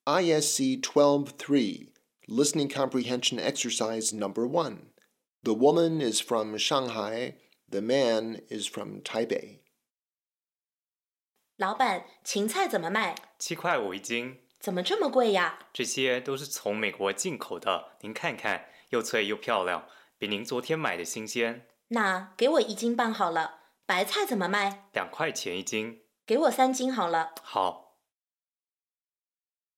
ISC 12-3, Listening Comprehension Exercise Number 1. The woman is from Shanghai. The man is from Taipei. 老板，芹菜怎么卖 ？7块5一斤。 怎么这么贵呀？ 这些都是从美国进口的，您看看，又脆又漂亮，比您昨天买的新鲜。 那给我1斤半好了。白菜怎么卖？ 2块钱一斤。 给我3斤好了。 好。